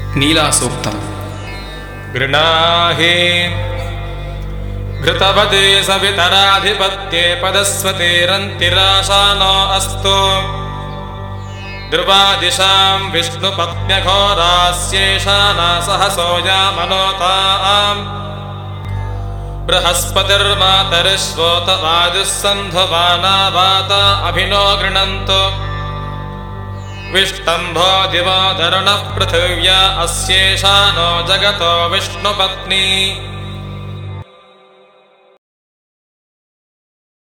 नीलासूक्तम्। गृणाहि घृतवते सवितराधिपत्ये पदस्वतीरन्तिराशानो अस्तु ध्रुवादिशां विष्णुपत्न्यघोरास्येषाना सहसोऽयामनोताम् बृहस्पतिर्मातरिश्वोतवायुस्सन्धवाना वाता अभिनो गृणन्तु विष्टम्भो दिवो धरुणः पृथिव्या अस्येषानो जगतो विष्णुपत्नी